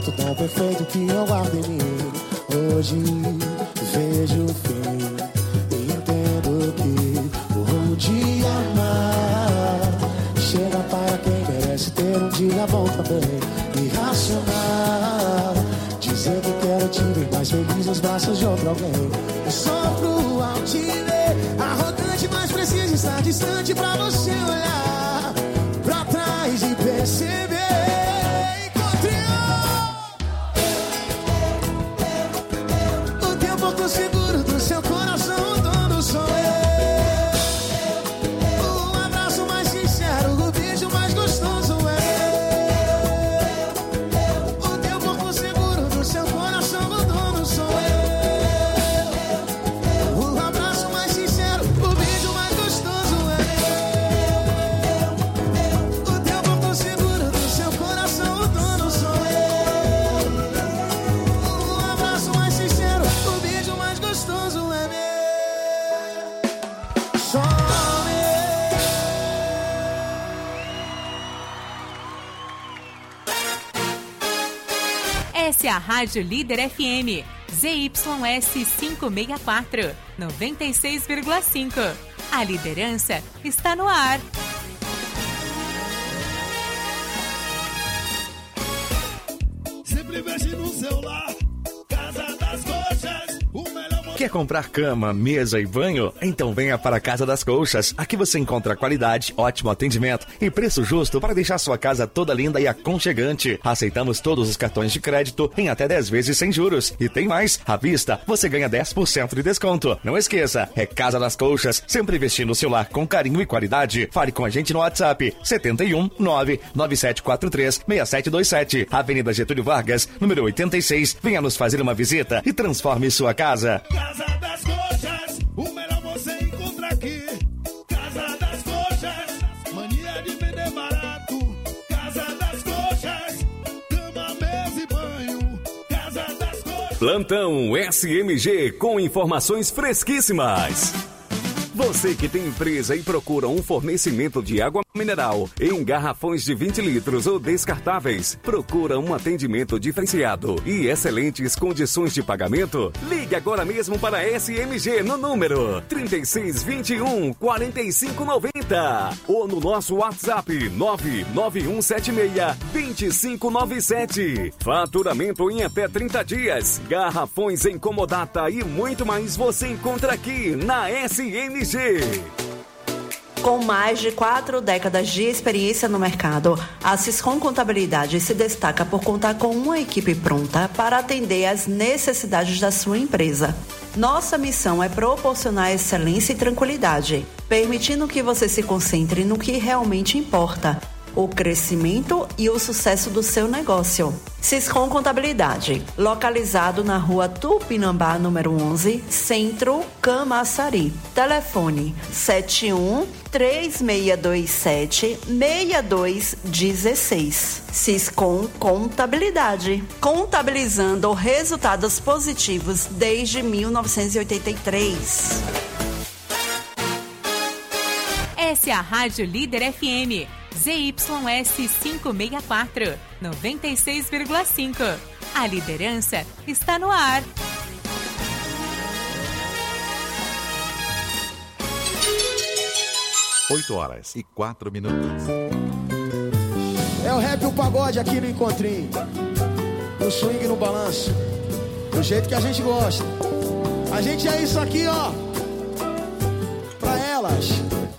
tão perfeito que eu guardo em mim. Hoje vejo o fim e entendo que o rumo de amar chega para quem merece ter um dia bom também. Irracional dizer que quero te ver mais feliz nos braços de outro alguém. Eu sofro ao te ver arrogante, mas preciso estar distante pra você olhar pra trás e perceber. Seguro do seu coração, o dono sou eu. O abraço mais sincero, o beijo mais gostoso é eu. O teu porto seguro do seu coração, o dono sou eu. O abraço mais sincero, o beijo mais gostoso é eu. O teu porto seguro do seu coração, o dono sou eu. O abraço mais sincero, o beijo mais gostoso é meu. Só meu. Essa é a Rádio Líder FM, ZYS 564, 96,5. A liderança está no ar. Sempre mexe no celular. Casa das Coxas, o melhor. Quer comprar cama, mesa e banho? Então venha para a Casa das Colchas. Aqui você encontra qualidade, ótimo atendimento e preço justo para deixar sua casa toda linda e aconchegante. Aceitamos todos os cartões de crédito em até 10 vezes sem juros. E tem mais, à vista você ganha 10% de desconto. Não esqueça, é Casa das Colchas, sempre vestindo o seu lar com carinho e qualidade. Fale com a gente no WhatsApp 71 99743 6727, Avenida Getúlio Vargas, número 86. Venha nos fazer uma visita e transforme sua casa. Casa das Coxas, o melhor você encontra aqui. Casa das Coxas, mania de vender barato. Casa das Coxas, cama, mesa e banho. Casa das Coxas. Plantão SMG com informações fresquíssimas. Você que tem empresa e procura um fornecimento de água mineral em garrafões de 20 litros ou descartáveis, procura um atendimento diferenciado e excelentes condições de pagamento? Ligue agora mesmo para a SMG no número 3621 4590 ou no nosso WhatsApp 99176 2597. Faturamento em até 30 dias, garrafões em comodata e muito mais você encontra aqui na SMG. Com mais de 4 décadas de experiência no mercado, a Siscom Contabilidade se destaca por contar com uma equipe pronta para atender às necessidades da sua empresa. Nossa missão é proporcionar excelência e tranquilidade, permitindo que você se concentre no que realmente importa: o crescimento e o sucesso do seu negócio. Siscom Contabilidade, localizado na rua Tupinambá, número 11, Centro, Camaçari. Telefone 71-3627-6216. Siscom Contabilidade, contabilizando resultados positivos desde 1983. Essa é a Rádio Líder FM, ZYS 564, 96,5. A liderança está no ar. Oito horas e 4 minutos. É o rap e o pagode aqui no Encontrinho, no swing e no balanço, do jeito que a gente gosta. A gente é isso aqui, ó, pra elas.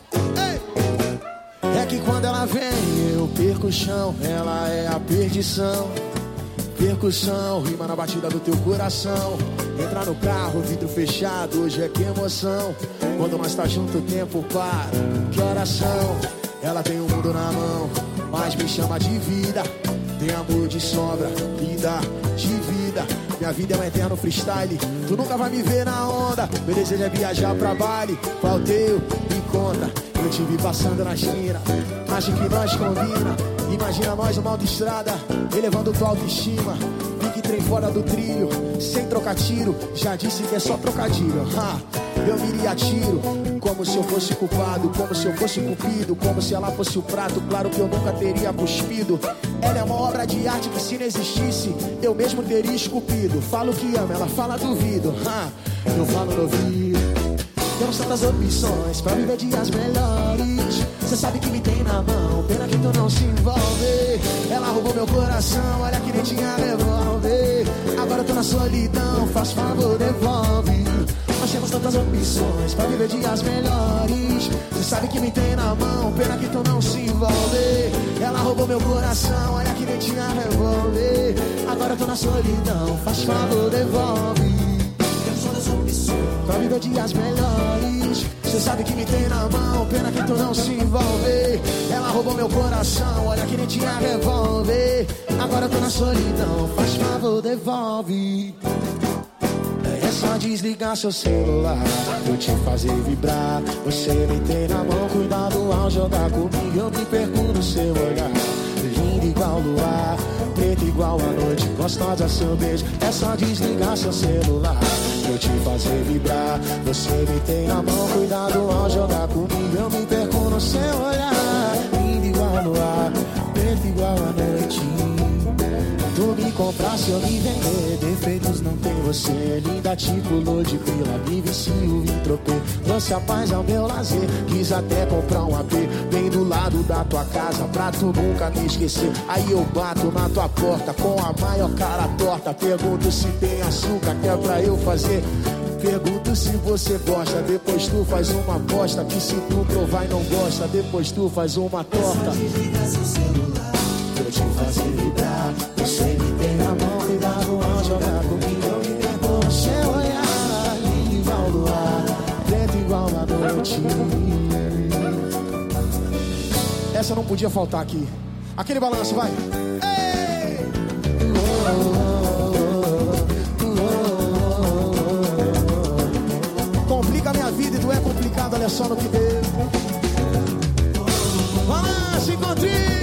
É que quando ela vem, eu perco o chão. Ela é a perdição. Percussão, rima na batida do teu coração. Entra no carro, vidro fechado, hoje é que emoção. Quando nós tá junto, o tempo para. Que oração. Ela tem o mundo na mão, mas me chama de vida. Tem amor de sobra, vida de vida. Minha vida é um eterno freestyle. Tu nunca vai me ver na onda. Meu desejo é viajar pra Bali. Qual teu? Me conta. Eu te vi passando na China. Acho que nós combina. Imagina nós numa autoestrada, elevando tua autoestima. Fique trem fora do trilho, sem trocar tiro. Já disse que é só trocadilho. Eu me atiro, como se eu fosse culpado, como se eu fosse cupido, como se ela fosse o prato, claro que eu nunca teria cuspido. Ela é uma obra de arte que se não existisse, eu mesmo teria esculpido. Falo que amo, ela fala duvido. Eu falo no ouvido. Temos tantas opções pra viver dias melhores. Cê sabe que me tem na mão, pena que tu não se envolve. Ela roubou meu coração, olha que nem tinha revólver. Agora eu tô na solidão, faz favor, devolve. Nós temos tantas opções pra viver dias melhores. Cê sabe que me tem na mão, pena que tu não se envolve. Ela roubou meu coração, olha que nem tinha revólver. Agora eu tô na solidão, faz favor, devolve. Pra viver dias melhores. Cê sabe que me tem na mão, pena que tu não se envolve. Ela roubou meu coração, olha que nem tinha revólver. Agora eu tô na solidão, faz favor, devolve. É só desligar seu celular, eu te fazer vibrar. Você me tem na mão, cuidado ao jogar comigo. Eu me perco no seu olhar, lindo igual luar, preto igual a noite, gostosa seu beijo. É só desligar seu celular, eu te fazer vibrar. Você me tem na mão, cuidado ao jogar comigo. Eu me perco no seu olhar, lindo igual luar, preto igual a noite. Tu me comprasse, eu me vender. Defeitos não tem você, linda tipo lua de pila. Me vicio, me tropei. Você a paz é o meu lazer. Quis até comprar um AP bem do lado da tua casa, pra tu nunca me esquecer. Aí eu bato na tua porta com a maior cara torta. Pergunto se tem açúcar que é pra eu fazer. Pergunto se você gosta, depois tu faz uma aposta. Que se tu provar e não gosta, depois tu faz uma torta. Eu te fazer vibrar, você me tem na mão, cuidado ao jogar comigo. Eu me perco no seu olhar, lindo igual luar, preto igual a noite. Essa não podia faltar aqui. Aquele balanço, vai. Ei! Complica a minha vida e tu é complicado, olha só no que deu. Balanço, encontrei.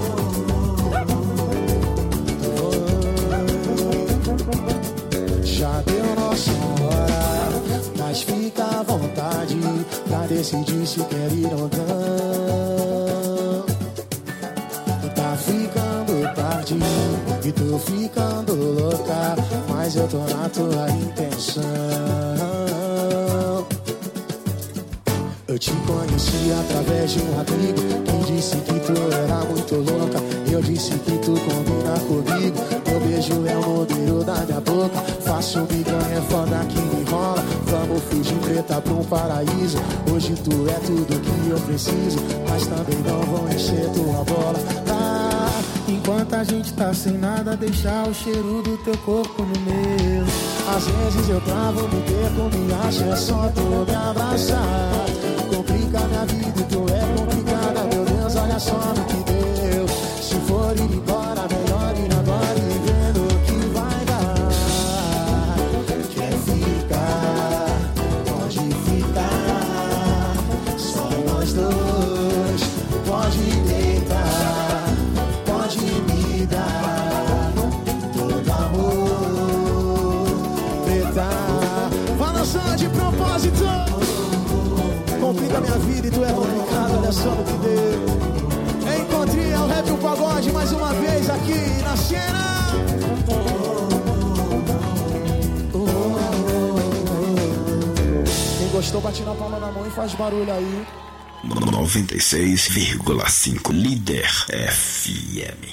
Já deu nossa hora, mas fica à vontade pra decidir se quer ir ou não. Tá ficando tarde e tô ficando louca, mas eu tô na tua intenção. Eu te conheci através de um amigo que disse que tu era muito louca. Eu disse que tu combina comigo. Meu beijo é o modelo da minha boca. Faço biganha, é foda que me enrola. Vamos fugir preta pra um paraíso. Hoje tu é tudo que eu preciso, mas também não vou encher tua bola. Enquanto a gente tá sem nada, deixar o cheiro do teu corpo no meu. Às vezes eu travo, me perco, me acho, é só tu me abraçar. Complica minha vida e tu é complicada, meu Deus, olha só no que deu. Se for ir embora, melhor ir agora e vendo o que vai dar. Quer ficar, pode ficar, só nós dois, pode deitar, pode me dar todo amor, preta. Fala só de propósito. Complica minha vida e tu é complicado, olha só no que deu. Encontrei o rap e o pagode mais uma vez aqui na cena. Quem gostou, bate na palma da mão e faz barulho aí. 96,5 Líder FM.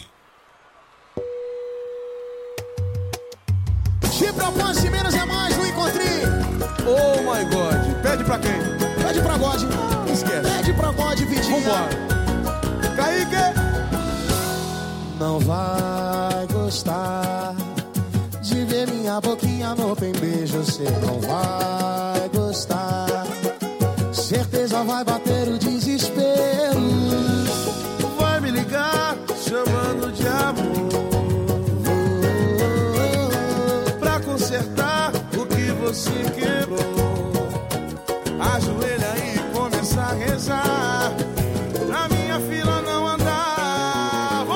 De propósito, menos é mais, não encontrei. Oh my God, pede pra quem? Pede pra God. Esquece. Pede pra God, Vitinho. Vambora. Kaique. Não vai gostar de ver minha boquinha no open beijo. Você não vai gostar. Certeza vai bater o desespero. Vai me ligar chamando de amor, pra consertar o que você quebrou. Ajoelha e começa a rezar, pra minha fila não andar.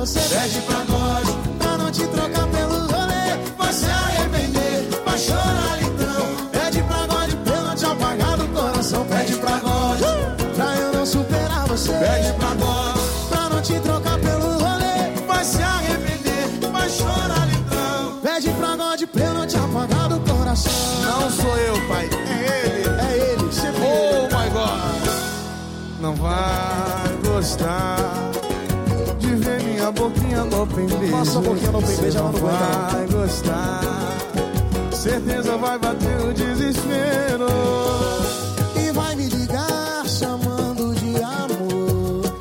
você. Pede pagode pra não te trocar pelo rolê. Vai se arrepender, vai chorar então. Pede pagode pra eu não te apagar do coração. Pede pagode pra eu não superar você. Pede pagode pra não te trocar pelo rolê. Vai se arrepender, vai chorar então. Pede pagode pra eu não te apagar do coração. Não sou eu, pai, é ele. É ele, sempre Oh my God. Não vai gostar de ver minha boquinha no open beijo. Passa a boquinha no open beijo, ela não vai gostar. Certeza vai bater o desespero. E vai me ligar chamando de amor,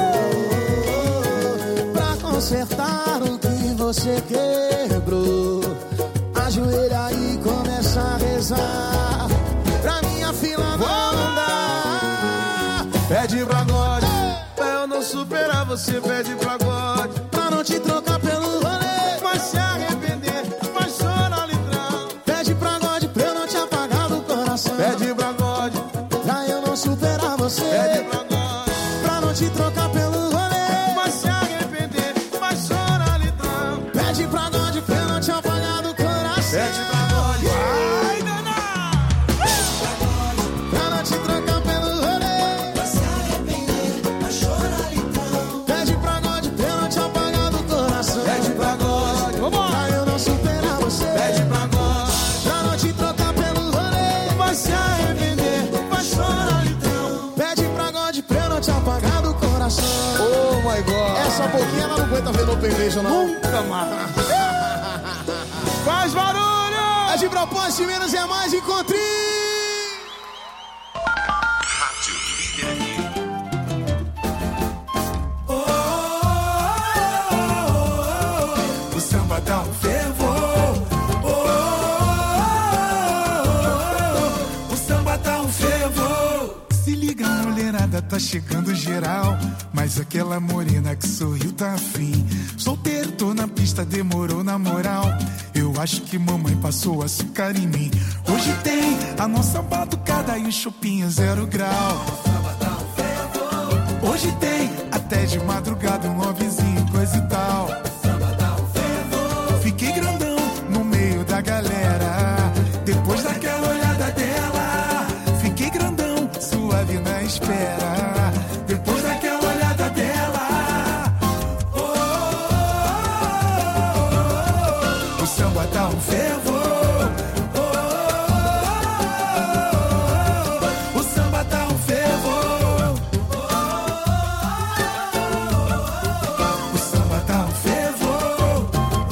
pra consertar o que você quebrou. Ajoelha e começa a rezar pra minha fila não andar. Pede pagode pra eu não superar você. Pede pagode pra não te trocar pelo rolê. Vai se arrepender, vai chorar litrão. Pede pagode pra eu não te apagar do coração. Pede pagode pra eu não superar você. Pede pagode pra não te trocar pelo rolê. Vai se arrepender, vai chorar litrão. Pede pagode pra eu não te apagar do coração. Pede pagode, vai danar. Pra não te trocar pelo rolê. Vai se arrepender, vai chorar então. Pede pagode pra eu não te apagar do coração. Pede pagode, vambora. Pra eu não superar você. Pede pagode pra não te trocar pelo rolê. Vai se arrepender, vai chorar então. Pede pagode pra eu não te apagar do coração. Oh my God. Essa boquinha ela não aguenta ver no open beijo, não. Nunca mais. Faz barulho! É de propósito, menos é mais, encontre! Rádio Líder. O samba dá um fervor. O samba dá um fervor. Se liga, mulherada, tá chegando geral. Mas aquela morena que sorriu tá afim. Solteiro, tô na pista, demorou na moral. Eu acho que mamãe passou açúcar em mim. Hoje tem a nossa batucada e um chopinho 0 grau. Hoje tem até de madrugada um lovezinho, coisa e tal. Fiquei grandão no meio da galera. Depois daquela olhada dela, fiquei grandão, suave na espera. Depois daquela olhada dela, o samba dá um fervor. O samba dá um fervor. O samba dá um fervor.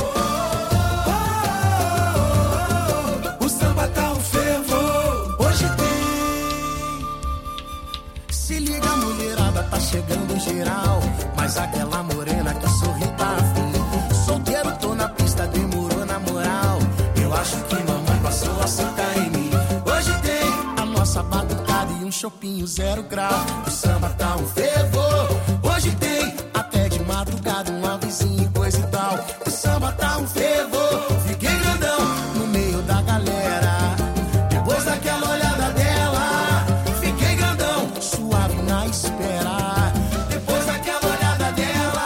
O samba dá um fervor. Hoje tem. Se liga, mulherada, tá chegando geral. Mas aquela morena que sorri tá afim. Solteiro, tô na pista, demorou na moral. Eu acho que mamãe passou açúcar em mim. Hoje tem a nossa batucada e um chopinho 0 grau. O samba tá um fervor. Hoje tem até de madrugada um avizinho, coisa e tal. O samba tá um fervor. Fiquei grandão no meio da galera. Depois daquela olhada dela, fiquei grandão, suave na espera. Depois daquela olhada dela,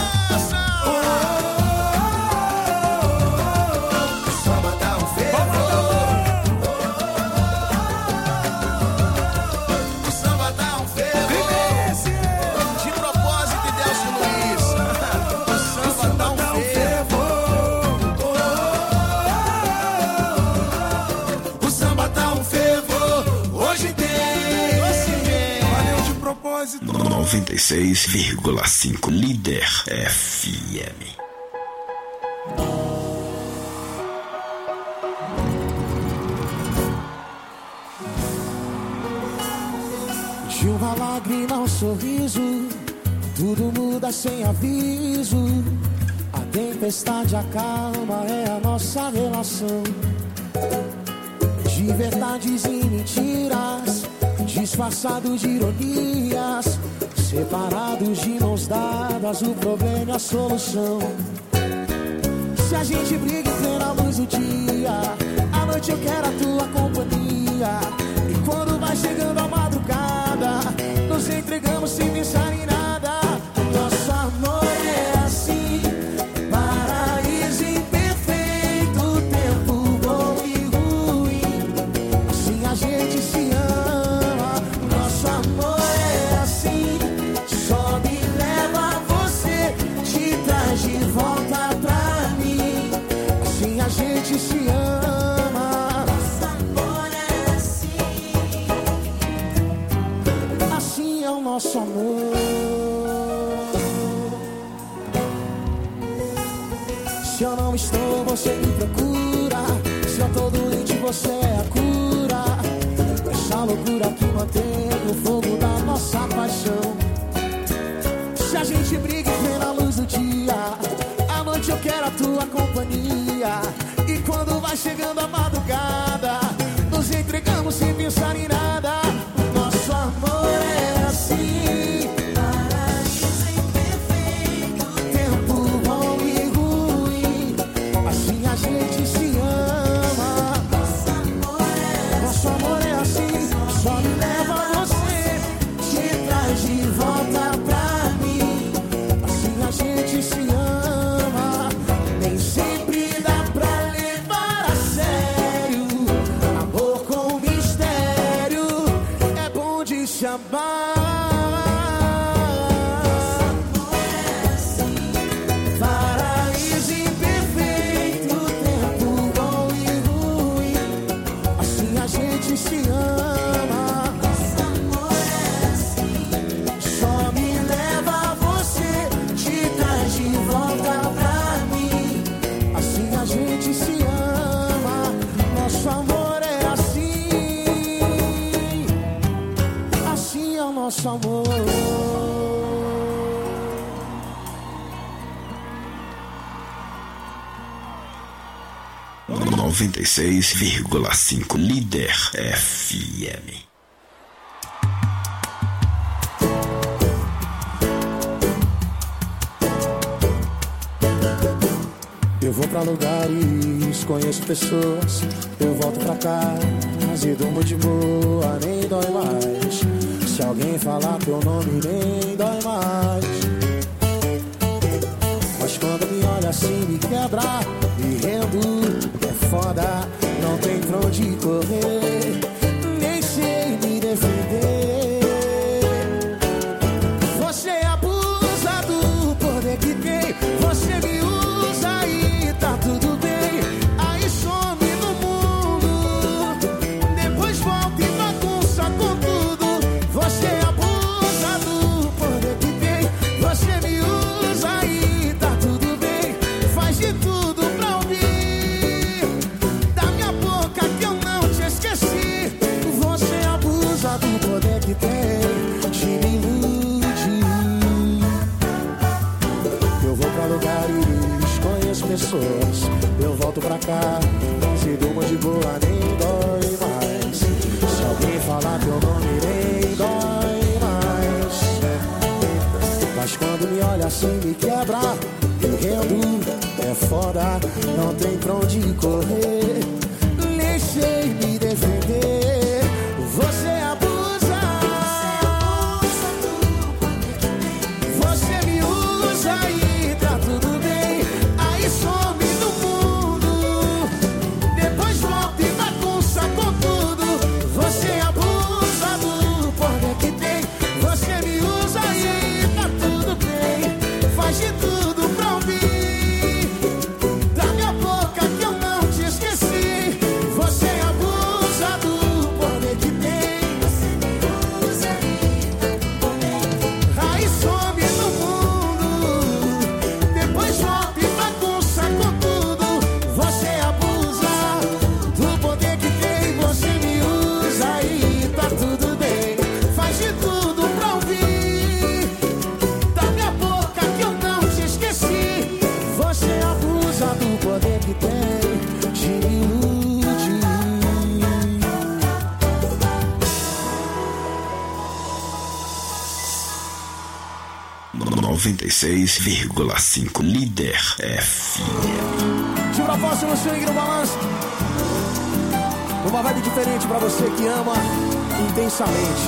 o samba tá um fervor. O samba tá um fervor. De propósito, Delcio Luiz. O samba tá um fervor. O samba tá um fervor. Hoje tem. Valeu de propósito. 96,5 Líder FM. De uma lágrima ao sorriso, tudo muda sem aviso. A tempestade acalma, é a nossa relação. De verdades e mentiras, disfarçados de ironias, separados de mãos dadas, o problema é a solução. Se a gente briga em plena luz do dia, à noite eu quero a tua companhia. E quando vai chegando a madrugada, nos entregamos sem pensar em nada. Nosso amor é assim. Se eu não estou, você me procura. Se eu tô doente, você é a cura. Essa loucura que mantém o fogo da nossa paixão. Se a gente briga e vê na luz do dia, à noite eu quero a tua companhia. E quando vai chegando a madrugada, nos entregamos sem pensar em nada. Nosso amor é assim, paraíso imperfeito, tempo bom e ruim, assim a gente se ama. Nosso amor é assim, só me leva a você, te traz de volta pra mim. Assim a gente se ama, nem sempre dá pra levar a sério. Amor com mistério, é bom de se amar. Paraíso imperfeito, tempo bom e ruim, assim a gente se ama. Só me leva a você, te traz de volta pra mim. Assim a gente se ama. Nosso amor é assim, assim é o nosso amor. 96,5 Líder FM. Eu vou pra lugares, conheço pessoas. Eu volto pra casa e durmo de boa, nem dói mais. Se alguém falar teu nome, nem dói mais. Mas quando me olha assim, me quebra, me rendo, é foda. Não tem pra onde correr, nem sei me defender. Você abusa do poder que tem, você me usa e tá tudo bem. Aí some no mundo, depois volta e bagunça com tudo. Você abusa do poder que tem, você me usa e tá tudo bem. Faz de tudo pra ouvir da minha boca que eu não te esqueci. Você abusa do poder que tem, te me ilude. Eu vou pra lugares, conheço pessoas. Eu volto pra cá, se durmo de boa, nem dói mais. Se alguém falar teu nome, nem dói mais. Mas quando me olha assim, me quebra, eu rendo, é foda. Não tem pra onde correr, nem sei me defender. Você abusa, você me usa e tá tudo bem. Aí some no mundo, depois volta e bagunça com tudo. Você abusa do poder que tem, você me usa e tá tudo bem. Faz de tudo pra ouvir da minha boca que eu não te esqueci. Você abusa do poder que tem, aí some no mundo, depois volta e bagunça com tudo. Você abusa do poder que tem, você me usa e tá tudo bem. Faz de tudo pra ouvir da minha boca que eu não te esqueci. Você abusa do poder que tem, te ilude. 96,5 Líder FM. De propósito no swing no balanço, uma vibe diferente pra você que ama intensamente.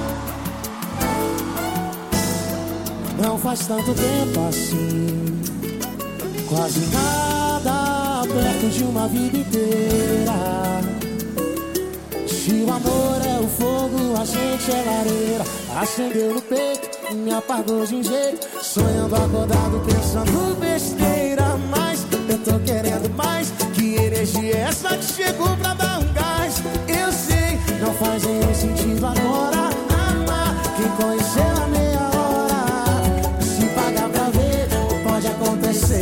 Não faz tanto tempo assim, quase nada perto de uma vida inteira. Se o amor é o fogo, a gente é lareira. Acendeu no peito, me apagou de um jeito. Sonhando acordado, pensando besteira. Mas eu tô querendo mais. Que energia é essa que chegou pra dar um gás? Eu sei, não faz nenhum sentido agora amar quem conheceu a meia hora. Se pagar pra ver, pode acontecer.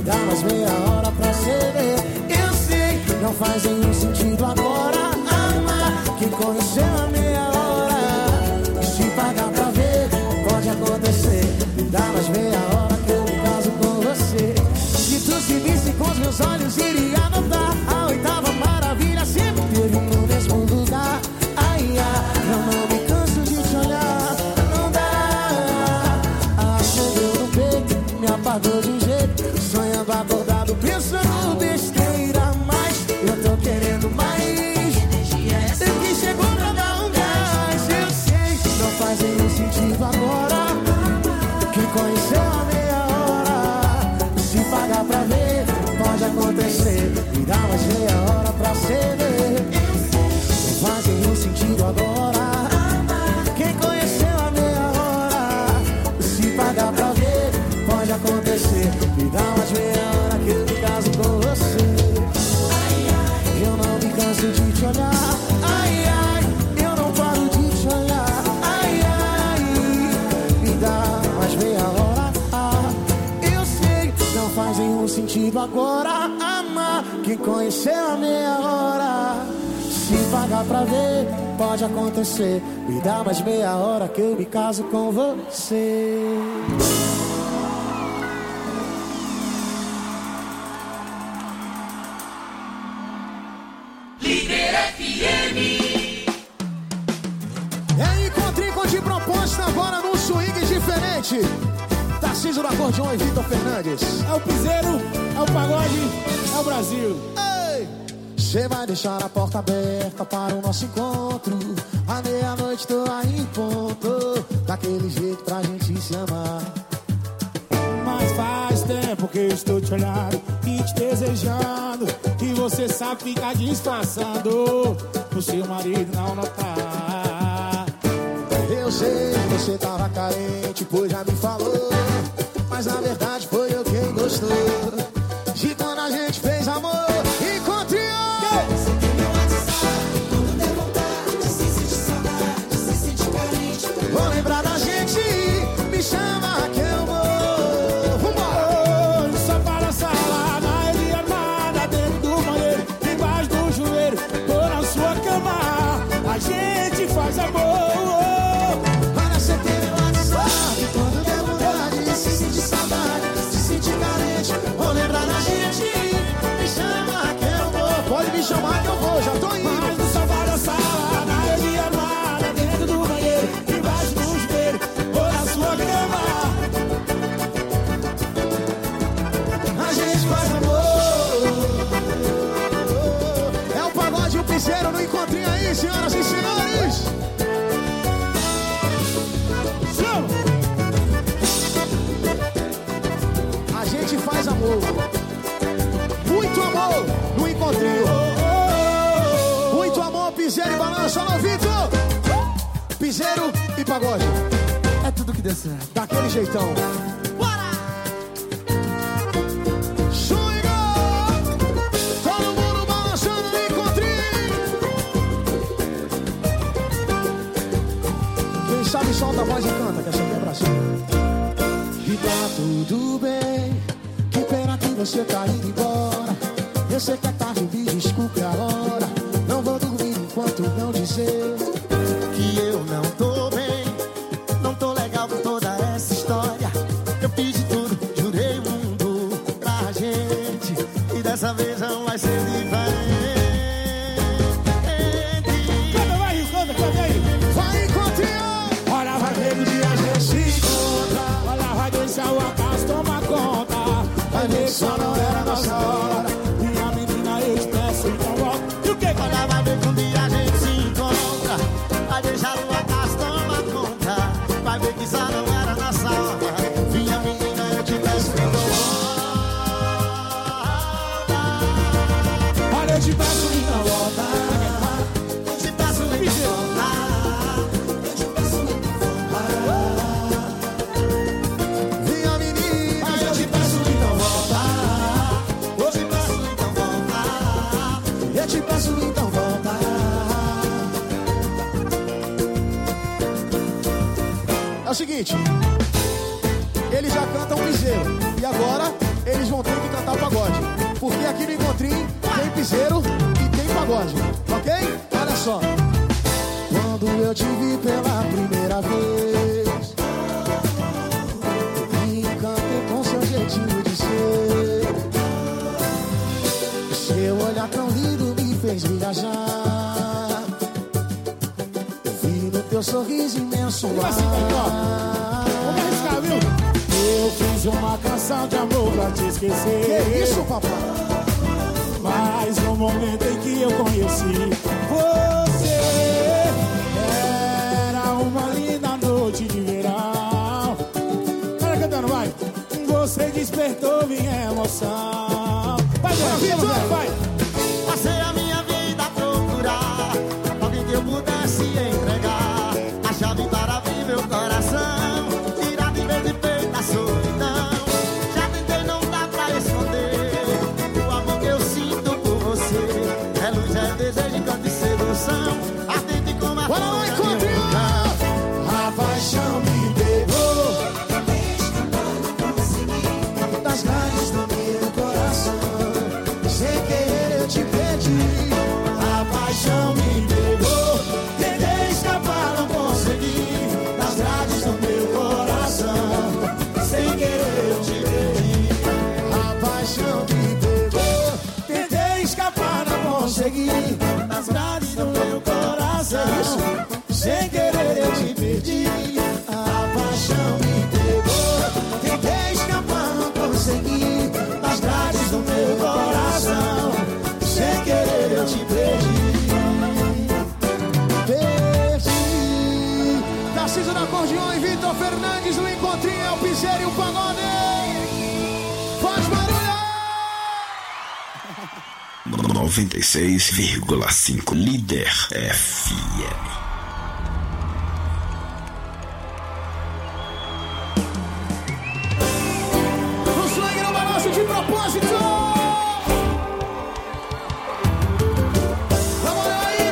dá mais meia hora pra ceder. Eu sei, não faz nenhum sentido agora amar quem conheceu a meia hora. Se pagar pra ver, pode acontecer. Me dá mais meia hora que eu me caso com você. Se tu se visse com os meus olhos, iria notar a oitava maravilha sempre teve no mesmo lugar. Ai, ai, eu não me canso de te olhar. Não dá, acendeu no peito, me apagou de um jeito. Sonhando acordado, pensando besteira. Mas eu tô querendo mais. Sei que chegou pra dar um gás. Eu sei, não faz nenhum sentido agora. Quem conheceu a meia hora, se pagar pra ver, pode acontecer. Me dá mais meia hora pra ceder. Não faz nenhum sentido agora. Quem conheceu a meia hora, se pagar pra ver, pode acontecer. Me dá mais meia hora que eu me caso com você. Eu não me canso de te olhar. Ai, ai, eu não paro de te olhar. Ai, ai, me dá mais meia hora. Eu sei, não faz nenhum sentido agora amar quem conheceu a meia hora. Se pagar pra ver, pode acontecer. Me dá mais meia hora que eu me caso com você. É Encontrinho de proposta agora num swing diferente. Tarcísio do acordeon e Vitor Fernandes. É o piseiro, é o pagode, é o Brasil. Ei! Cê vai deixar a porta aberta para o nosso encontro. À meia-noite tô aí em ponto. Daquele jeito pra gente se amar. Mas faz tempo que eu estou te olhando e te desejando. E você sabe ficar disfarçando o seu marido não notar. Eu sei que você tava carente, pois já me falou. Mas na verdade foi eu quem gostou de quando a gente fez amor. Encontrei! Você tem meu WhatsApp, quando der vontade, se sentir saudade, se sentir carente. Vou lembrar da gente, me chama que eu vou. Vambora! Só para a sala, na ele armada, dentro do banheiro, embaixo do joelho, tô na sua cama, a gente faz amor. Olha, você tem meu WhatsApp, quando der vontade, se sentir saudade, se sentir carente. Vou lembrar da gente, me chama que eu vou. Pode me chamar que eu vou, já tô indo. Mas no sofá da sala, na ele armada, dentro do banheiro, embaixo do joelho, tô na sua cama. A gente faz amor. É o pagode e o piseiro no encontrinho aí, senhoras e senhores. A gente faz amor. Muito amor no encontrinho. Muito amor, piseiro e balanço. Alô, Vitor. Piseiro e pagode. É tudo que deu certo. Daquele jeitão. Todo mundo balançando no encontrinho. Quem sabe solta a voz e canta, que essa aqui é pra cima. E tá tudo bem, que pena que você tá indo embora. Eu sei que é tarde, me desculpe a hora. Não vou dormir enquanto não dizer que eu não tô bem. Não tô legal com toda essa história. Eu fiz de tudo, jurei o mundo pra gente. E dessa vez não vai ser diferente. Canta, vai, Rio, canta aí. Vai encontrar. Olha, vai ver o dia a gente se encontra. Olha, vai deixar o acaso tomar conta. Vai ver que só não era nossa hora. Minha menina, eu te peço, então volta. E o que? Olha, vai ver que um dia a gente se encontra. Vai deixar o acaso tomar conta. Vai ver que só não era nossa hora. Minha menina, eu te peço, então volta. Olha, eu te peço, então volta. Eu te peço, então volta. Eu te peço, então volta. Minha menina, eu te peço, então volta. Porque aqui no Encontrinho tem piseiro e tem pagode, ok? Olha só. Quando eu te vi pela primeira vez, me encantei com seu jeitinho de ser. Seu olhar tão lindo me fez viajar. Eu vi no teu sorriso imenso ar. Vamos arriscar, viu? Eu fiz uma canção de amor pra te esquecer. Que isso, papai? Mas no momento em que eu conheci você, era uma linda noite de verão. Cara cantando, vai. Você despertou minha emoção. Vai, Vitor, vai. Passei a minha vida a procurar alguém que eu pudesse entregar a chave para abrir meu coração, tirar de vez de peito a solidão. Já tentei, não dá pra esconder o amor que eu sinto por você. É luz, é desejo, encanto e sedução, ardente como a Bora lá, flor de um Encontrinho! vulcão. A paixão me pegou das grades do meu coração. Sem querer eu te perdi. A paixão me pegou. Tentei escapar, não consegui. Das grades do meu coração. Sem querer eu te perdi. A paixão me pegou. Tentei escapar, não consegui. Das grades do meu coração. Sem querer eu te perdi. A paixão me pegou. Tentei escapar, não consegui. Das grades do meu coração. Sem querer eu te perdi. Perdi. Tarcísio da Acordeon e Vitor Fernandes no Encontrinho. É o piseiro e o pagode. Faz barulho! 96,5 Líder FM. O swing no balanço de propósito. Vamos lá aí,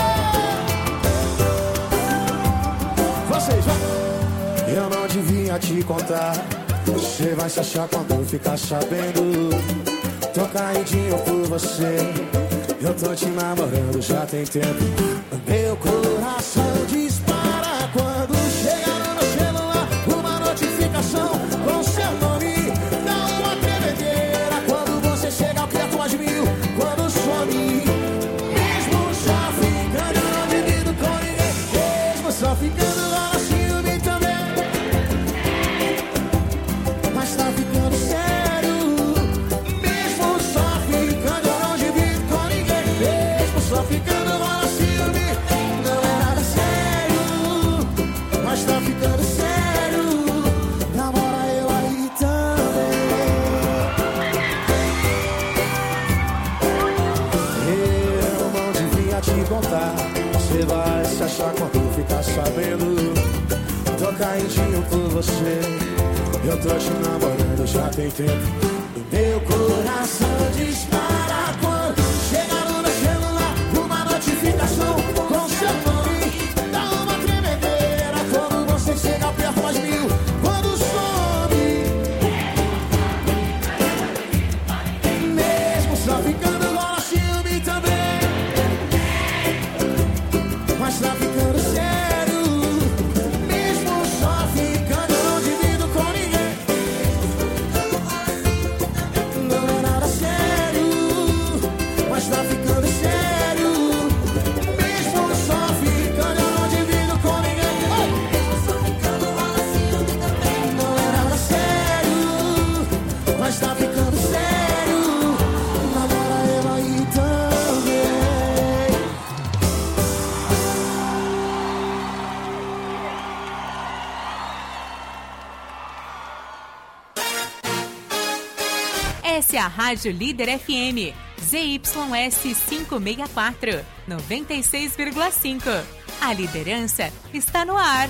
vocês, vai. Eu não devia te contar. Você vai se achar quando ficar sabendo. Tô caidinho por você. Eu tô te namorando já tem tempo. Meu coração dispara quando chega no meu celular uma notificação com seu nome. Dá uma tremedeira quando você chega perto mais de mim. Quando some, mesmo só ficando, eu não divido com ninguém. Mesmo só ficando lá no ciúme também. Mas tá ficando sério. Mesmo só ficando, eu não divido com ninguém. Mesmo só ficando lá no ciúme. Não é nada sério. Mas tá ficando sério. Namora eu aí também. Eu não devia te contar. Você vai se achar quando ficar sabendo. Tô caidinho por você. Eu tô te namorando já tem tempo. Meu coração dispara quando chega no meu celular uma notificação com seu nome. Dá uma tremedeira quando você chega perto mais mil. Quando some, mesmo só ficando lá no ciúme também. Mas tá ficando sério. Mesmo só ficando, eu não divido com ninguém. Não é nada sério. Mas tá ficando sério. Mesmo só ficando, eu não divido com ninguém. Não é nada sério. Mas tá ficando sério. Namora eu aí também. Essa é a Rádio Líder FM, ZYS 564, 96,5. A liderança está no ar.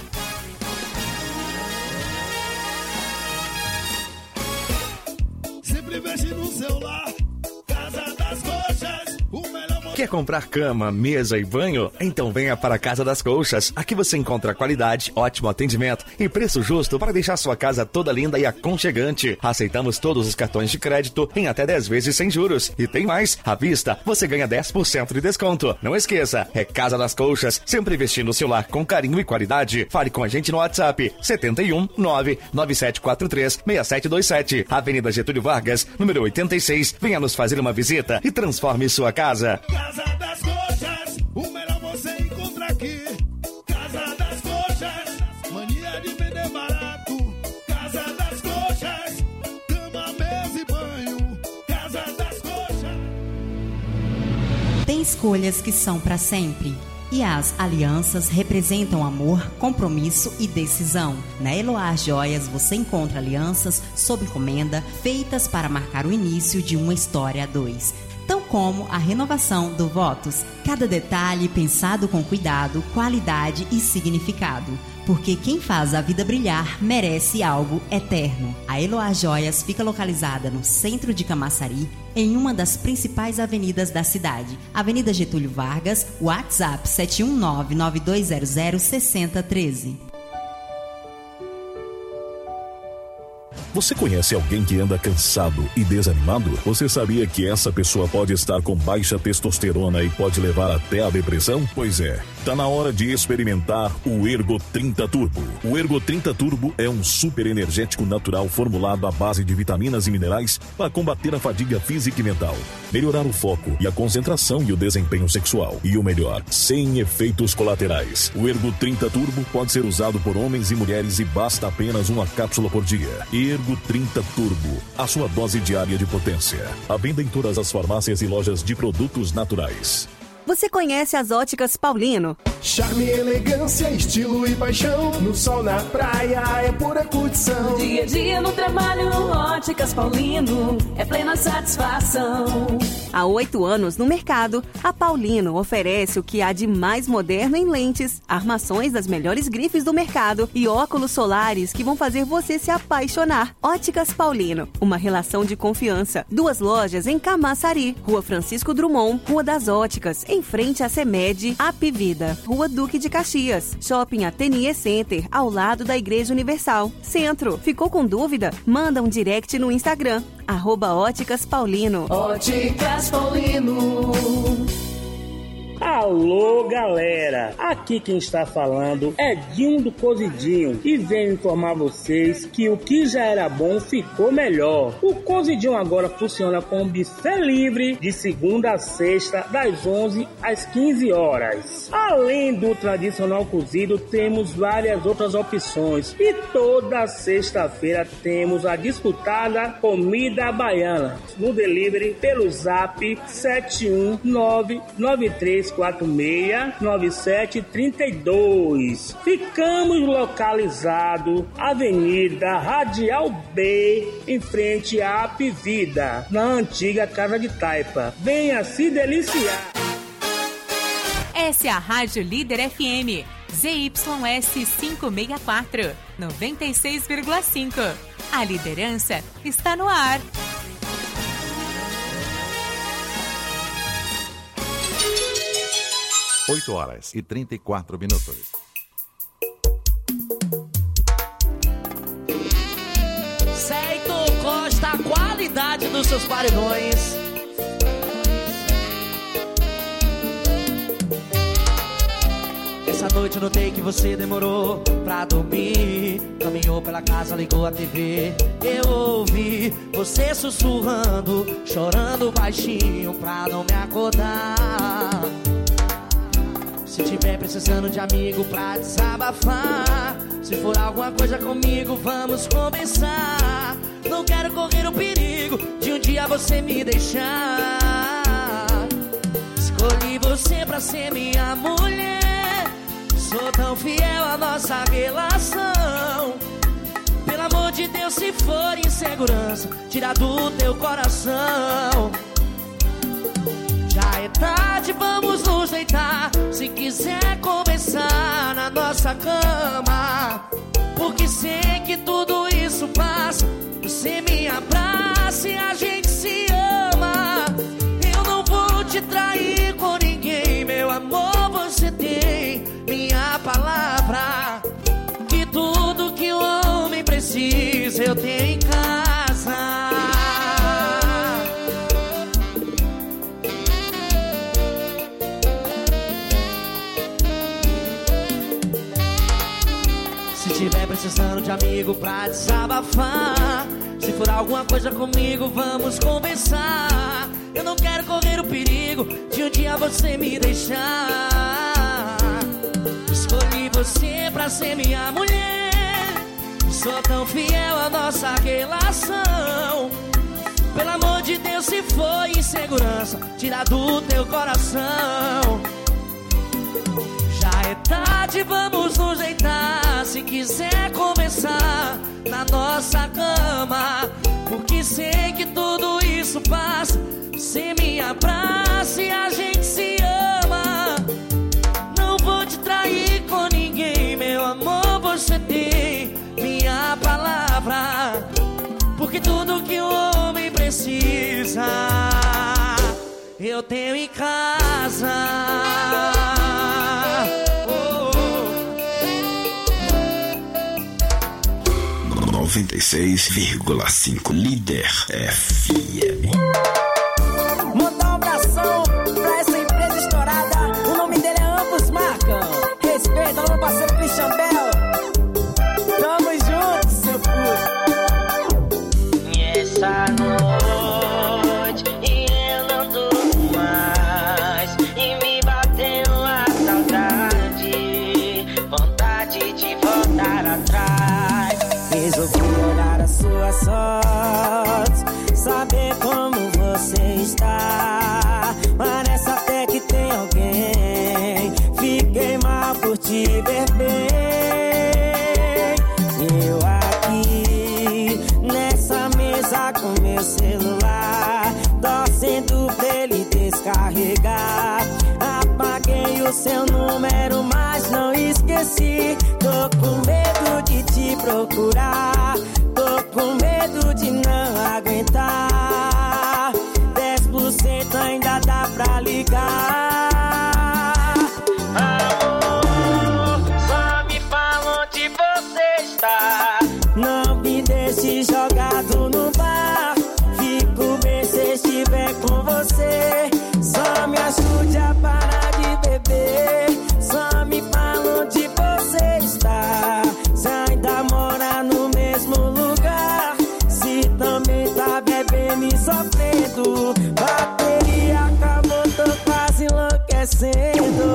Sempre mexe no celular. Casa das Coxas, o melhor momento. Quer comprar cama, mesa e banho? Então venha para a Casa das Colchas. Aqui você encontra qualidade, ótimo atendimento e preço justo para deixar sua casa toda linda e aconchegante. Aceitamos todos os cartões de crédito em até 10 vezes sem juros. E tem mais, à vista você ganha 10% de desconto. Não esqueça, é Casa das Colchas, sempre vestindo o seu lar com carinho e qualidade. Fale com a gente no WhatsApp 71 99743 6727, Avenida Getúlio Vargas, número 86. Venha nos fazer uma visita e transforme sua casa. Casa das Coxas, o melhor você encontra aqui. Casa das Coxas, mania de vender barato. Casa das Coxas, cama, mesa e banho. Casa das Coxas. Tem escolhas que são para sempre. E as alianças representam amor, compromisso e decisão. Na Eloá Joias você encontra alianças sob encomenda feitas para marcar o início de uma história a dois. Tão como a renovação do Votos. Cada detalhe pensado com cuidado, qualidade e significado. Porque quem faz a vida brilhar merece algo eterno. A Eloá Joias fica localizada no centro de Camaçari, em uma das principais avenidas da cidade. Avenida Getúlio Vargas, WhatsApp 719-9200-6013. Você conhece alguém que anda cansado e desanimado? Você sabia que essa pessoa pode estar com baixa testosterona e pode levar até a depressão? Pois é, tá na hora de experimentar o Ergo 30 Turbo. O Ergo 30 Turbo é um super energético natural formulado à base de vitaminas e minerais para combater a fadiga física e mental, melhorar o foco e a concentração e o desempenho sexual. E o melhor, sem efeitos colaterais. O Ergo 30 Turbo pode ser usado por homens e mulheres e basta apenas uma cápsula por dia. Ergo 30 Turbo, a sua dose diária de potência. À venda em todas as farmácias e lojas de produtos naturais. Você conhece as Óticas Paulino? Charme, elegância, estilo e paixão. No sol, na praia, é pura curtição. Dia a dia no trabalho, Óticas Paulino, é plena satisfação. Há 8 anos no mercado, a Paulino oferece o que há de mais moderno em lentes, armações das melhores grifes do mercado e óculos solares que vão fazer você se apaixonar. Óticas Paulino, uma relação de confiança. 2 lojas em Camaçari, Rua Francisco Drummond, Rua das Óticas, em frente à CEMED, Apivida, Rua Duque de Caxias, Shopping Ateliê Center, ao lado da Igreja Universal. Centro, ficou com dúvida? Manda um direct no Instagram, @Óticas Paulino. Óticas Paulino. Alô, galera! Aqui quem está falando é Dinho do Cozidinho e venho informar vocês que o que já era bom ficou melhor. O Cozidinho agora funciona com buffet livre de segunda a sexta, das 11 às 15 horas. Além do tradicional cozido, temos várias outras opções e toda sexta-feira temos a disputada comida baiana no delivery pelo zap 71993469732. Ficamos localizados Avenida Radial B, em frente à Apivida, na antiga Casa de Taipa. Venha se deliciar. Essa é a Rádio Líder FM, ZYS 564, 96,5. A liderança está no ar. 8h34. Certo, Costa, a qualidade dos seus paredões. Essa noite eu notei que você demorou pra dormir. Caminhou pela casa, ligou a TV. Eu ouvi você sussurrando, chorando baixinho pra não me acordar. Se tiver precisando de amigo pra desabafar, se for alguma coisa comigo, vamos conversar. Não quero correr o perigo de um dia você me deixar. Escolhi você pra ser minha mulher. Sou tão fiel à nossa relação. Pelo amor de Deus, se for insegurança, tira do teu coração. Já é tarde, vamos nos deitar. Se quiser começar na nossa cama, porque sei que tudo isso passa. Você me abraça e a gente se ama. Eu não vou te trair, coração. ligo pra desabafar. Se for alguma coisa comigo, vamos conversar. Eu não quero correr o perigo de um dia você me deixar. Escolhi você pra ser minha mulher. Sou tão fiel à nossa relação. Pelo amor de Deus, se foi insegurança, tira do teu coração. Já é tarde, vamos nos deitar. Se quiser conversar na nossa cama, porque sei que tudo isso passa. Você me abraça e a gente se ama. Não vou te trair com ninguém, meu amor, você tem minha palavra. Porque tudo que o homem precisa eu tenho em casa. 96,5 Líder FM. Mandar um abração pra essa empresa estourada. O nome dele é Ambos Marcam. Respeita, meu parceiro Christian Bell. Tamo junto, seu puto. E essa noite eu não durmo mais. E me bateu a saudade, vontade de voltar atrás. Resolvi olhar as suas fotos, saber como você está. Parece até que tem alguém. Fiquei mal por te ver bem. Eu aqui nessa mesa com meu celular, torcendo pra ele descarregar. Apaguei o seu número, mas não esqueci. Tô com medo de te procurar, tô com medo de não aguentar. 10% ainda dá pra ligar. Amor, só me fala onde você está. Não me deixe jogado no bar. Fico bem se estiver com você. Só me ajude a parar de beber. Só me fala onde você está. Se ainda mora no mesmo lugar, se também tá bebendo e sofrendo. Bateria acabou, tô quase enlouquecendo.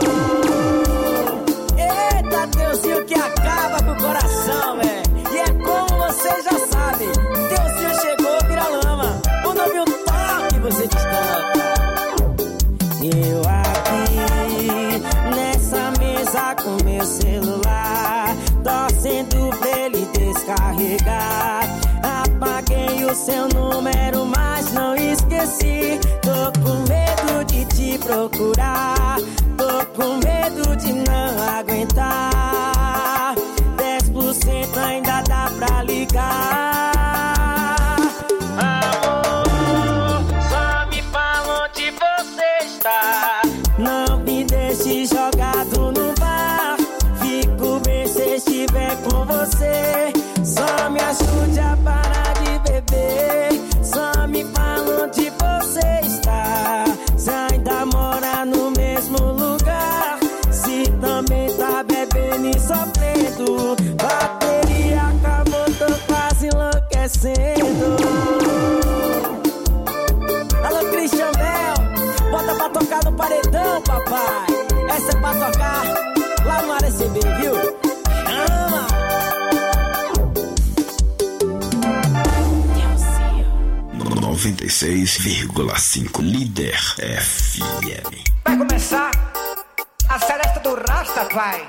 Eita, Deusinho que acaba com o coração, velho. E é como você já sabe, Deusinho chegou, vira lama. Quando ouve um toque, você destampa. Eu aqui nessa mesa com meu celular, torcendo pra ele descarregar. Apaguei o seu número, mas não esqueci. Tô com medo de te procurar, tô com medo de não aguentar. 10% ainda dá pra ligar. Amor, só me fala onde você está. Não me deixe jogado no bar. Fico bem se estiver com você. Só me ajude a parar de beber. Só me fala onde você está. Se ainda mora no mesmo lugar, se também tá bebendo e sofrendo. Bateria acabou, tô quase enlouquecendo. Alô, Christian Bell, bota pra tocar no paredão, papai. Essa é pra tocar lá no RCB, viu? Chama! 96,5 Líder FM. Vai começar a seresta do Rastafari.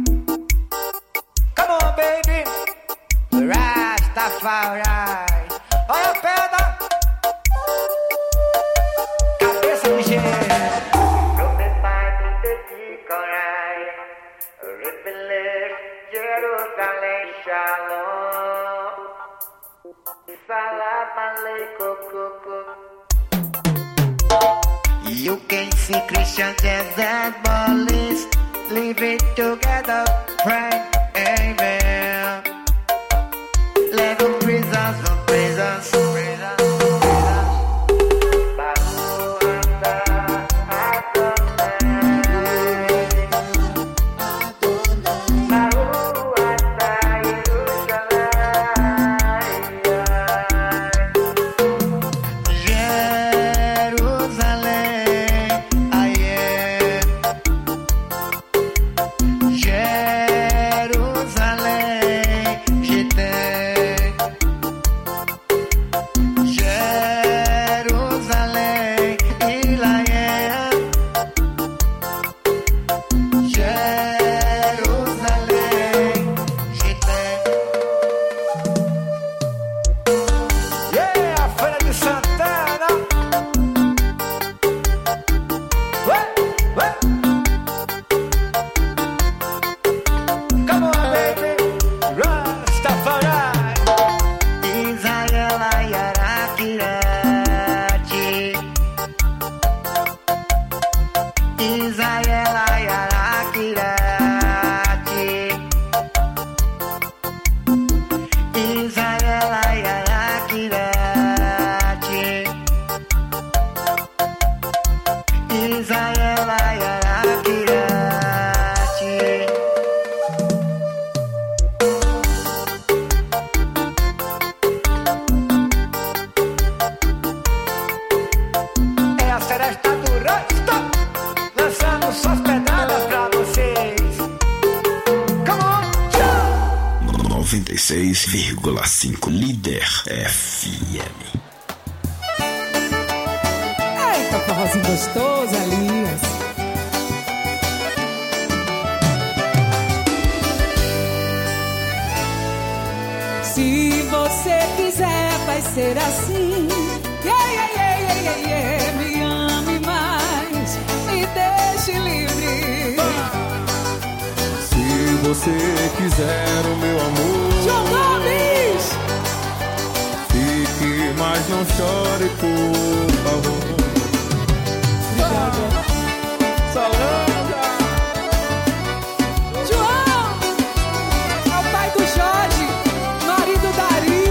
Come on, baby. Rastafari. Olha a pedra. Cabeça ligeira. Jerusalém, Shalom. Salam aleikum. You can see Christians and Muslims living together, pray, amen. Let them prisons, prisons, prisons. Seresta do Rasta, lançando suas pedradas pra vocês. Come on! 96,5 Líder FM. Eita, forrozinho gostoso, Elias. Se você quiser, vai ser assim. Yeah, yeah, yeah, yeah, yeah, yeah. Me ame mais, me deixe livre. Se você quiser o meu amor, João Gomes! Fique, mas não chore, por favor. Salanga! João! É o pai do Jorge, marido da Ari.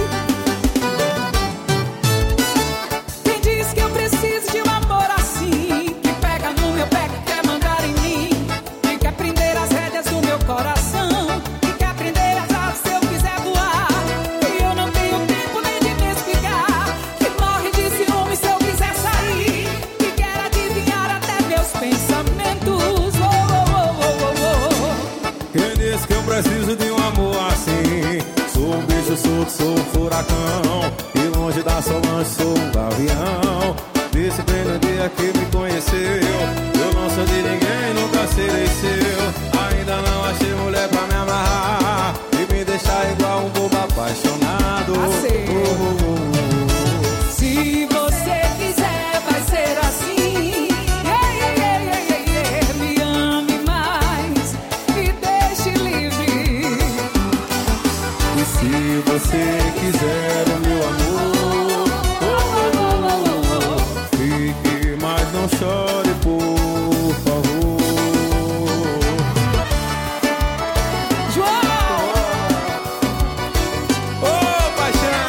Quem diz que eu preciso de um amor assim, que pega no meu pé, que quer mandar em mim, que quer prender as rédeas do meu coração, que quer prender as asas se eu quiser voar, e eu não tenho tempo nem de me explicar, que morre de ciúme se eu quiser sair, que quer adivinhar até meus pensamentos. Oh, oh, oh, oh, oh. Quem diz que eu preciso de um amor assim? Sou um bicho solto, sou um furacão, e longe da Solange sou um gavião. Disse bem no dia que me conheceu, eu não sou de ninguém, nunca serei seu. Ainda não achei mulher pra me amarrar e me deixar igual um bobo apaixonado. Se você quiser, vai ser assim. Yeah, yeah, yeah, yeah, yeah, yeah. Me ame mais, me deixe livre. E se você quiser o meu amor, fique, mas não chore, por favor. João! Ô, paixão!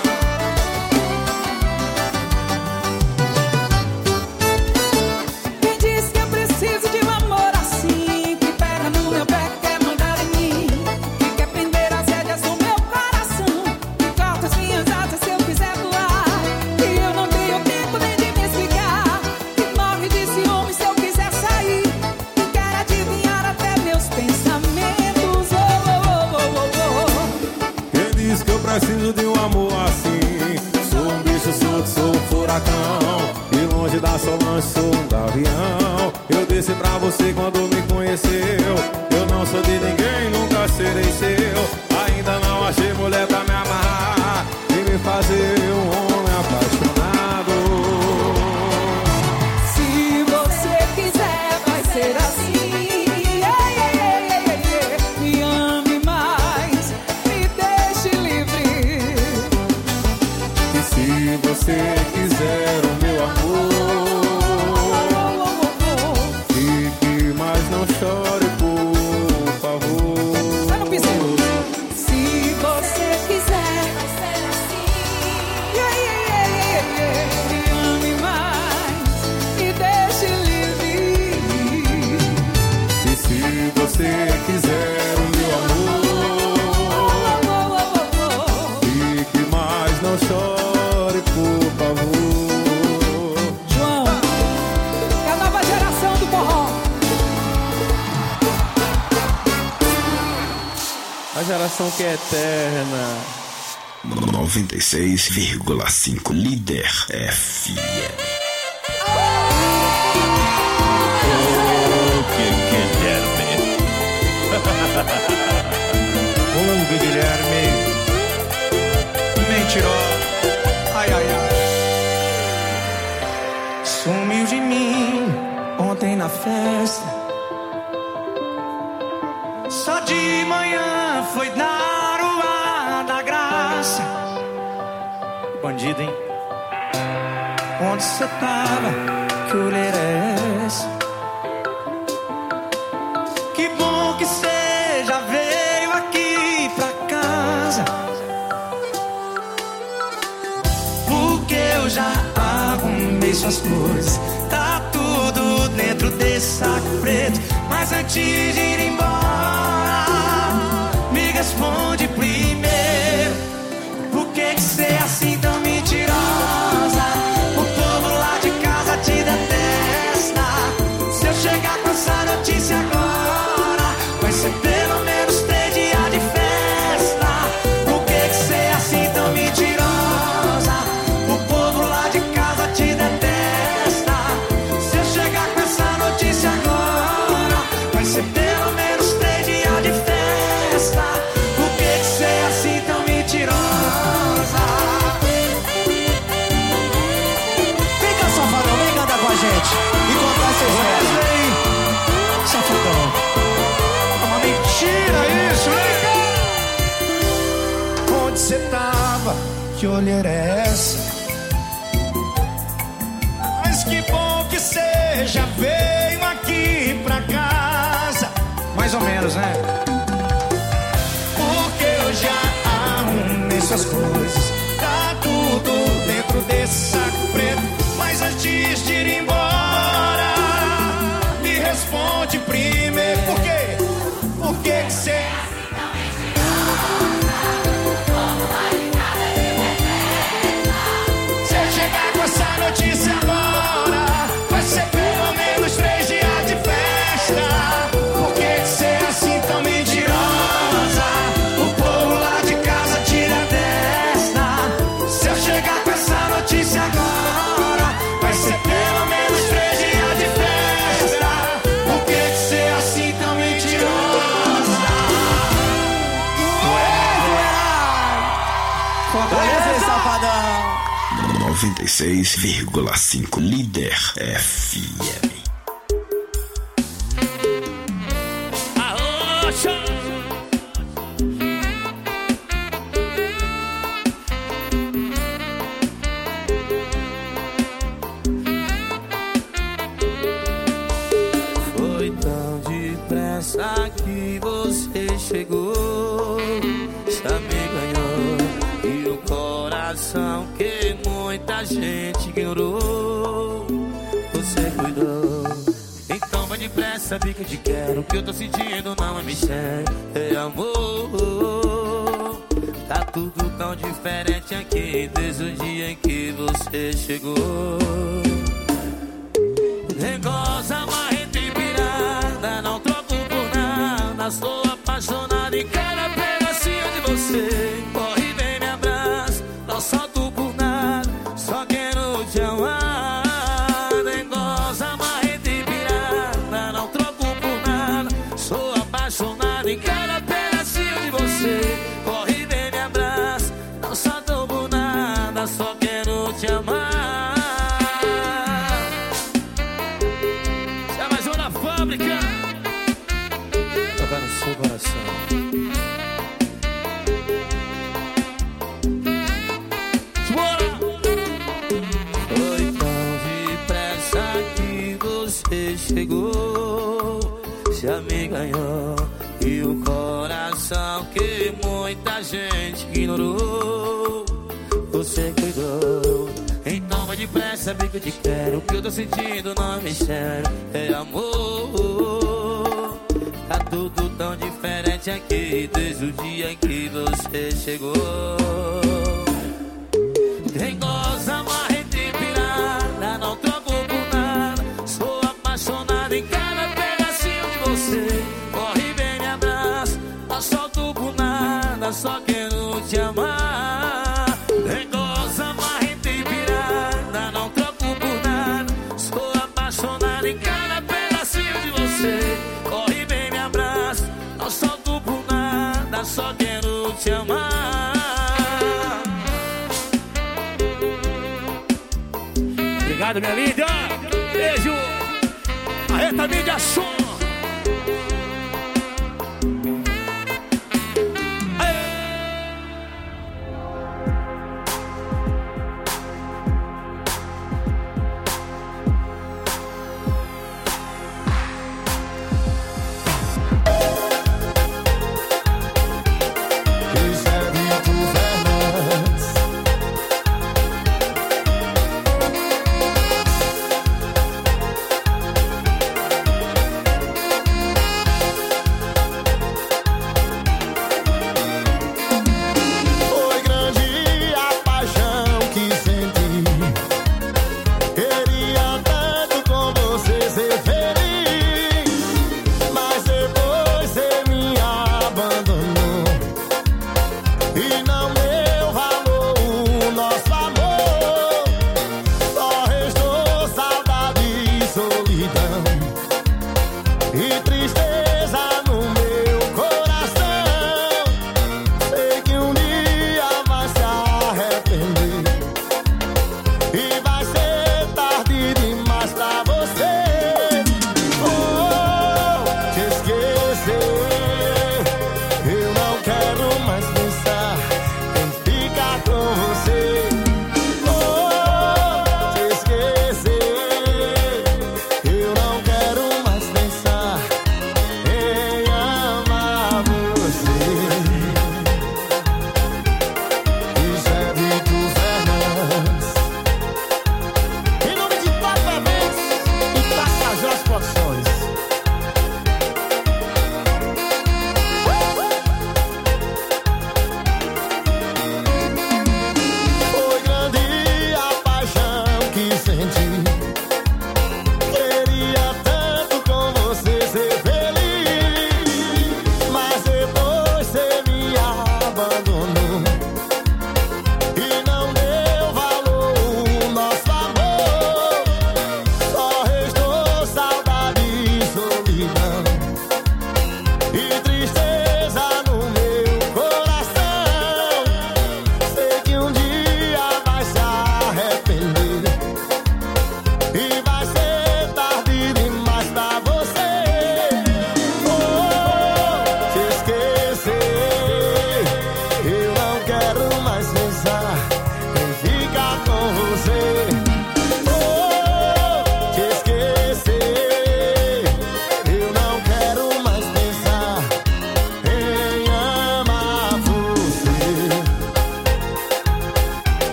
Quem diz que eu preciso de um amor assim, que pega no meu pé, que quer mandar em mim, que quer prender as rédeas do meu coração, que corta as minhas asas se eu quiser voar, que eu não tenho tempo nem de me explicar, que morre de ciúme se eu quiser sair, que quer adivinhar até meus pensamentos. Oh, oh, oh, oh, oh. Quem diz que eu preciso de um amor assim? Sou um bicho solto, sou um furacão, e longe da Solange sou um gavião. Eu disse pra você quando me conheceu, eu não sou de ninguém, nunca serei seu. Ainda não achei mulher pra me amarrar e me fazer um homem apaixonado. Se você quiser, vai ser assim. Yeah, yeah, yeah, yeah, yeah, yeah. Me ame mais, me deixe livre. E se você quiser o meu amor, fique, mas não chore, por favor. Vai no piseiro. Se você quiser, vai ser assim. Yeah, yeah, yeah, yeah, yeah. Me ame mais, me deixe livre. E se você quiser o meu amor, fique, mas não chore, por favor. João, é a nova geração do forró. A geração que é eterna. 96,5 Líder FM. Guilherme, mentiroso, ai, ai, ai. Sumiu de mim ontem na festa. Só de manhã foi dar o ar da graça. Bandido, hein? Onde cê tava? Que olheira é essa? Que bom que cê já veio aqui pra casa, porque eu já arrumei suas coisas. Tá tudo dentro desse saco preto. Mas antes de ir embora, me responde primeiro: por que que cê é assim tão mentirosa? O povo lá de casa te detesta. gente e contar essa história. Wesley, safadão. É uma mentira isso, vem cá. Onde você tava? Que olheira é essa? Mas que bom que você já veio aqui pra casa. Mais ou menos, né? Porque eu já arrumei suas coisas. Tá tudo dentro desse saco preto. Mas antes de ir embora, me responde primeiro. Por quê? Por que que você... Essa notícia agora vai ser pelo menos 3 dias de festa. Por que você é assim tão mentirosa? O povo lá de casa tira desta. Se eu chegar com essa notícia agora, vai ser pelo menos 3 dias de festa. Por que você é assim tão mentirosa? Fortaleza, safadão. 96,5 Líder FM. Foi tão depressa que você chegou, já me ganhou. E o coração que muita gente ignorou, você cuidou. Então vai depressa, vi que eu te quero. O que eu tô sentindo não é mistério, é amor. Tá tudo tão diferente aqui desde o dia em que você chegou. Negosa, marreta e pirada, não troco por nada. Sou apaixonado em cada pedacinho de você. Corre bem, me abraça, não solto por nada, só quero te amar. Negosa, marreta e pirada, não troco por nada. Sou apaixonado em cada pedacinho de você. Corre bem, me abraça, não solto por nada, só quero te amar. Tocar no seu coração. Foi tão depressa que você chegou, já me ganhou. E o coração que muita gente ignorou, você cuidou. Então vai depressa, vi que eu te quero. O que eu tô sentindo não é mistério, é amor. Tá tudo tão diferente aqui desde o dia em que você chegou. Dengosa, marreta e pirada, não troco por nada. Sou apaixonado em cada pedacinho de você. Corre bem, me abraça, não solto por nada, só quero te amar. Dengosa, marreta e pirada, não troco por nada. Sou apaixonado em cada pedacinho de você. Corre bem, me abraça, não solto por nada, só quero te amar. Obrigado, minha linda. Beijo. Marreta Mídia Som.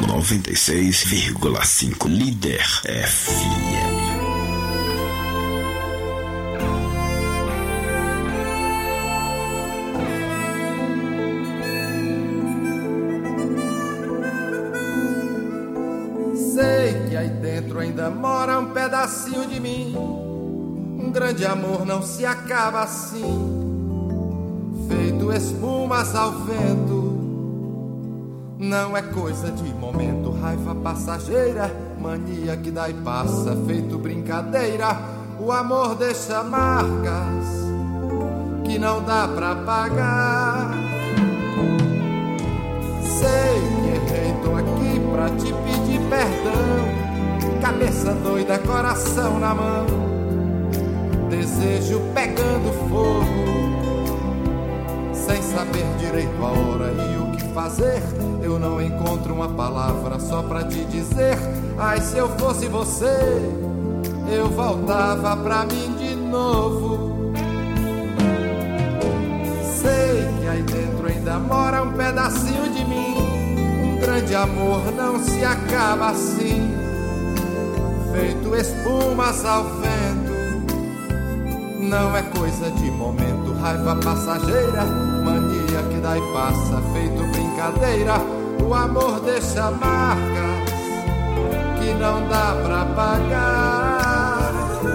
96,5 Líder FM. Sei que aí dentro ainda mora um pedacinho de mim. Um grande amor não se acaba assim, feito espumas ao vento. Não é coisa de momento, raiva passageira, mania que dá e passa, feito brincadeira. O amor deixa marcas que não dá pra pagar. Sei que errei, tô aqui pra te pedir perdão. Cabeça doida, coração na mão, desejo pegando fogo, sem saber direito a hora e o que fazer. Eu não encontro uma palavra só pra te dizer. Ai, se eu fosse você, eu voltava pra mim de novo. Sei que aí dentro ainda mora um pedacinho de mim. Um grande amor não se acaba assim, feito espumas ao vento. Não é coisa de momento, raiva passageira, mania que dá e passa, feito brincadeira. O amor deixa marcas que não dá pra pagar.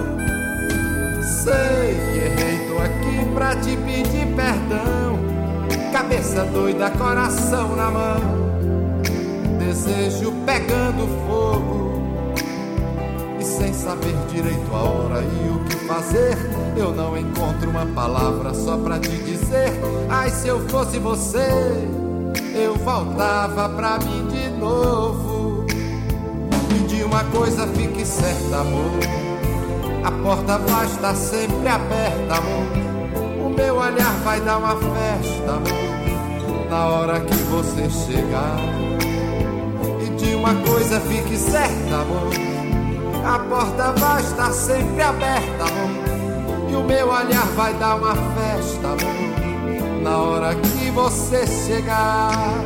Sei que errei, tô aqui pra te pedir perdão. Cabeça doida, coração na mão, desejo pegando fogo, e sem saber direito a hora e o que fazer. Eu não encontro uma palavra só pra te dizer. Ai, se eu fosse você, eu voltava pra mim de novo. E de uma coisa fique certa, amor, a porta vai estar sempre aberta, amor. O meu olhar vai dar uma festa, amor, na hora que você chegar. E de uma coisa fique certa, amor, a porta vai estar sempre aberta, amor. E o meu olhar vai dar uma festa, amor, na hora que você chegar.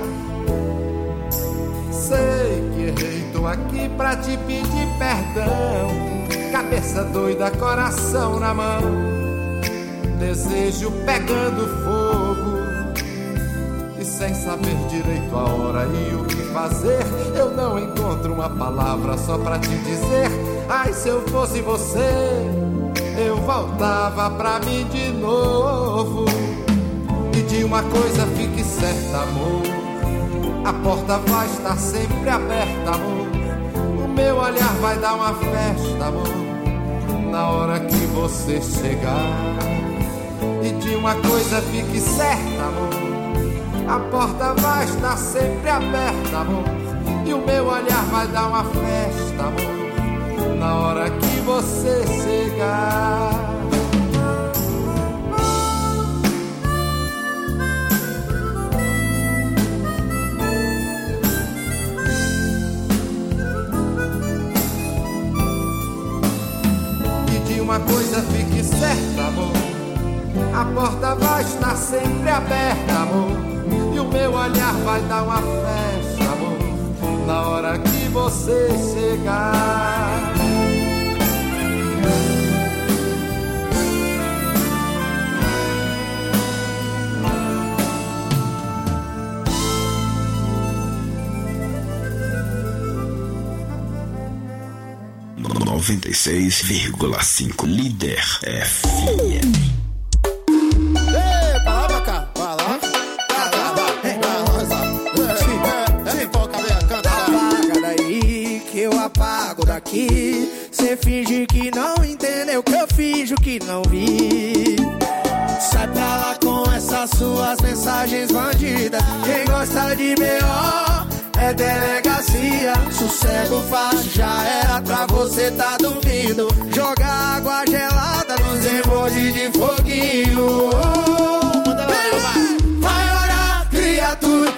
Sei que errei, tô aqui pra te pedir perdão. Cabeça doida, coração na mão, desejo pegando fogo, e sem saber direito a hora e o que fazer. Eu não encontro uma palavra só pra te dizer. Ai, se eu fosse você, eu voltava pra mim de novo. E de uma coisa fique certa, amor, a porta vai estar sempre aberta, amor. O meu olhar vai dar uma festa, amor, na hora que você chegar. E de uma coisa fique certa, amor, a porta vai estar sempre aberta, amor. E o meu olhar vai dar uma festa, amor, na hora que você chegar. E de uma coisa fique certa, amor, a porta vai estar sempre aberta, amor. E o meu olhar vai dar uma festa, amor, na hora que você chegar. 96,5 Líder FM. Vai lá pra cá, vai lá. Apaga daí que eu apago daqui. Cê finge que não entendeu que eu finjo que não vi. Sai pra lá com essas suas mensagens bandidas. Quem gosta de B.O. é delegacia. Sossego fácil já era pra você tá dormindo. Jogar água gelada nos emojis de foguinho. Vai orar, criatura.